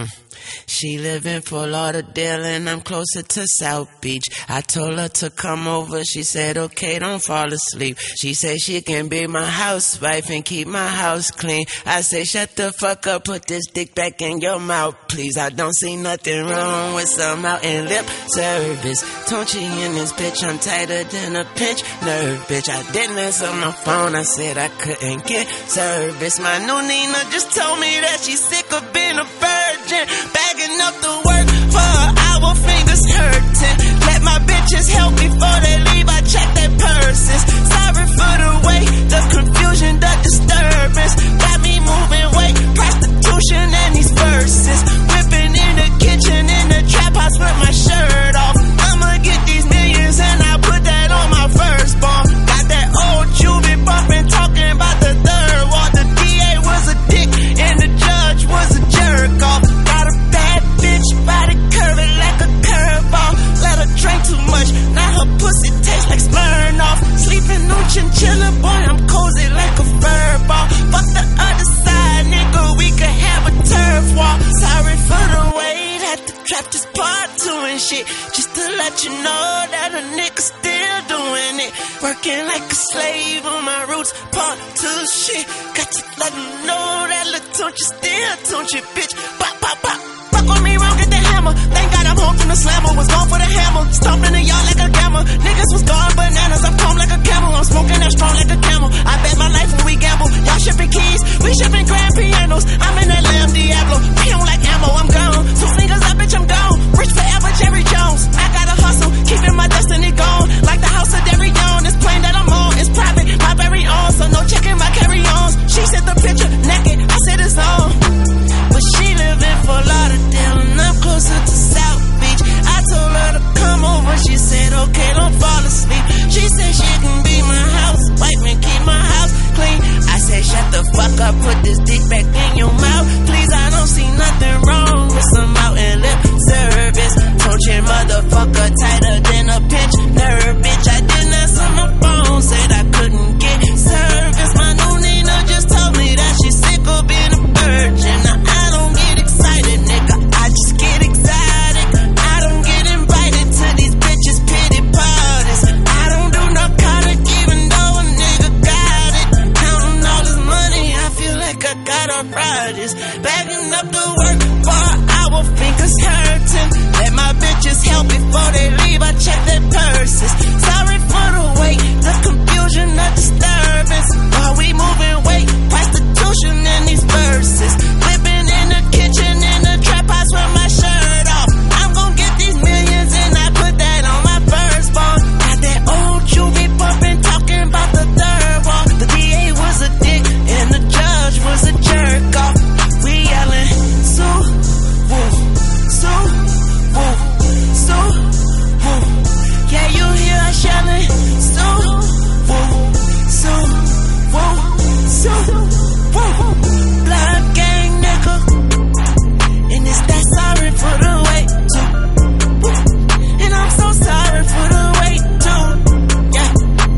She live in Fort Lauderdale and I'm closer to South Beach. I told her to come over, she said okay, don't fall asleep. She said she can be my housewife and keep my house clean. I say shut the fuck up, put this dick back in your mouth please. I don't see nothing wrong with some out in lip service. Don't you in this bitch, I'm tighter than a pinch nerve, bitch. I didn't answer my phone, I said I couldn't get service. My new Nina just told me that she's sick of being a virgin, bagging up the work for her hour, fingers hurting. Let my bitches help before they leave, I check their purses. Sorry for the wait, the confusion, the disturbance. Got me moving weight, prostitution and these verses. Whipping in the kitchen, in the trap house with my shirt off. I'ma get these millions and I put that on my firstborn. Got that old juvie bumping, talking about the third wall. The DA was a dick and the judge was a jerk off. Got a bad bitch, body curving like a curveball. Let her drink too much, now her pussy tastes like Smirnoff. Sleeping on chinchilla, boy, I'm cozy like a fur ball. Fuck the other side, nigga, we could have a turf wall. Sorry for the wait, had to trap this part 2 and shit, just to let you know that a nigga still doing it. Working like a slave on my roots, part 2 shit. Got to let them know that little don't you still don't you, bitch. Pop, pop, pop. Fuck on me wrong, get the hammer. Thank God I'm home from the slammer. Was gone for the hammer. Stomping the yard like a gamma. Niggas was gone bananas. I'm calm like a camel. I'm smoking that strong like a camel. I bet my life when we gamble. Y'all shipping keys, we shipping grand pianos. I'm in that Lamb Diablo. He don't like ammo, I'm gone. 2 fingers up, bitch, I'm gone. Rich forever, Jerry Jones. I gotta hustle, keeping my destiny gone. Like the house of Derry Dawn. This plane that I'm on is private, my very own. So no checking my carry-ons. She sent the picture naked. I said it's on. But she live in Fort Lauderdale and I'm closer to South Beach. I told her to come over, she said okay, don't fall asleep. She said she can be my housewife and keep my house clean. I said shut the fuck up, put this dick back in your mouth please. I don't see nothing wrong with some out in lip service. Don't you motherfucker tighter than a pinch nerve, bitch. I didn't answer my phone, said I couldn't get service. My new Nina just told me that she's sick of being a virgin. Now I don't get excited, nigga, I just get exotic. I don't get invited to these bitches' pity parties. I don't do narcotic even though a nigga got it. Counting all this money, I feel like I got arthritis. Bagging up the work for an hour, fingers hurting. Let my bitches help before they leave, I check their purses. Sorry for the wait, the confusion, the disturbance. While we moving weight, prostitution in these verses. Whipping in the kitchen, in the trap house with my shirt off. I'm gon' get these millions and I put that on my firstborn. Got that old juvie bumping, talking about the third wall. The DA was a dick and the judge was a jerk off. We yelling, Sue, woo, Sue, woo, Sue, woo. Yeah, you hear us yelling, Sue, woo, Sue, woo, Sue, woo. Blood gang, nigga. And it's that sorry for the wait, too. And I'm so sorry for the wait, too. Yeah.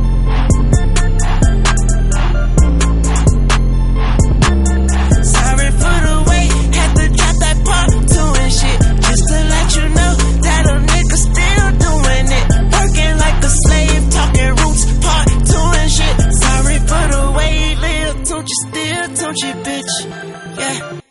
Sorry for the wait, had to drop that part 2 and shit, just to let you know that a nigga still doing it. Working like a slave, talking roots, part 2 and shit. Sorry for the wait, little don't you still, don't you, bitch? Yeah.